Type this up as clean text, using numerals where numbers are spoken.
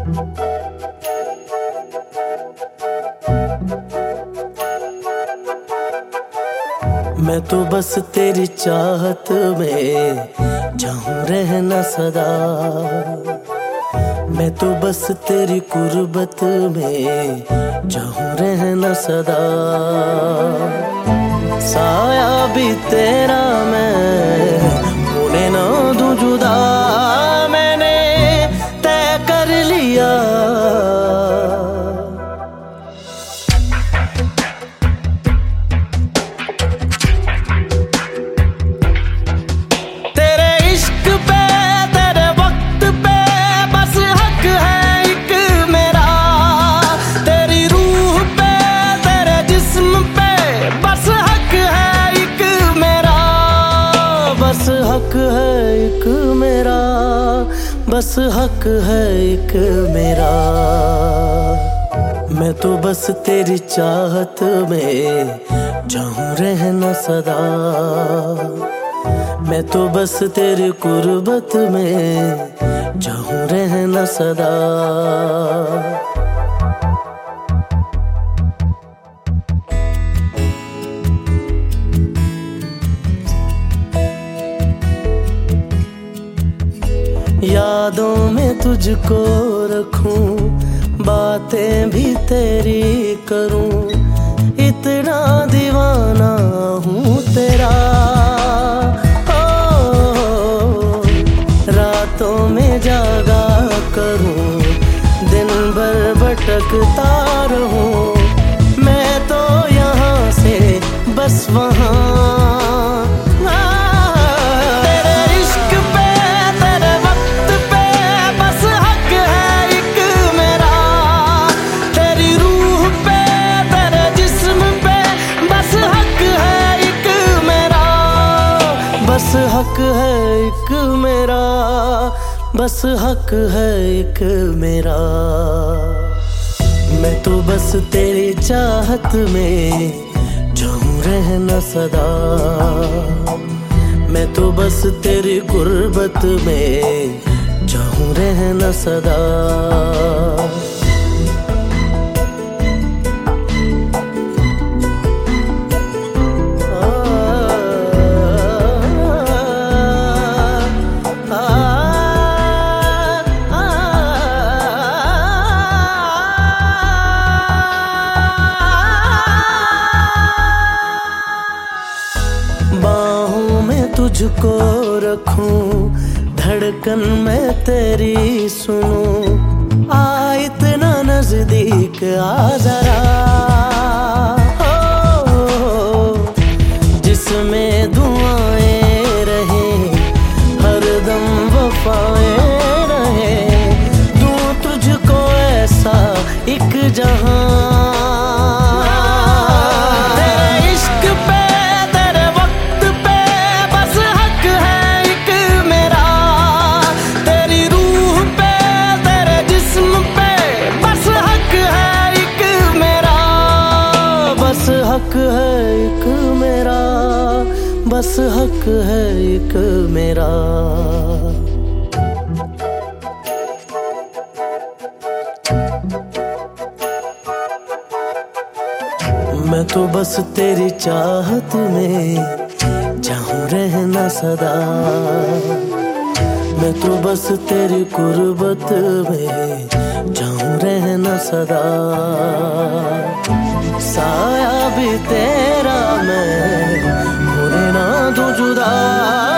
मैं तो बस तेरी चाहत में चाहूं रहना सदा। मैं तो बस तेरी कुर्बत में चाहूं रहना सदा। साया भी तेरा मैं होने ना दूं जुदा। मैंने तय कर लिया हक है एक मेरा, बस हक है एक मेरा। मैं तो बस तेरी चाहत में चाहूं रहना सदा। मैं तो बस तेरी कुर्बत में चाहूं रहना सदा। यादों में तुझको रखूं, बातें भी तेरी करूं। इतना दीवाना हूँ तेरा। ओ, रातों में जागा करूं, दिन भर भटकता रहूं। मैं तो यहाँ से बस वहाँ। बस हक है एक मेरा, बस हक है एक मेरा। मैं तो बस तेरी चाहत में चाहूं रहना सदा। मैं तो बस तेरी गुर्बत में चाहूं रहना सदा। बाहों में तुझको रखूं, धड़कन में तेरी सुनूं। आ इतना नजदीक आ जरा। जिसमें दुआएं रहे, हरदम वफाएं रहे। दूं तुझको ऐसा एक जहां। हक है एक मेरा, बस हक है एक मेरा। मैं तो बस तेरी चाहत में चाहूं रहना सदा। मैं तो बस तेरी कुर्बत में चाहूं रहना सदा। साया भी तेरा मैं होने ना दूं जुदा।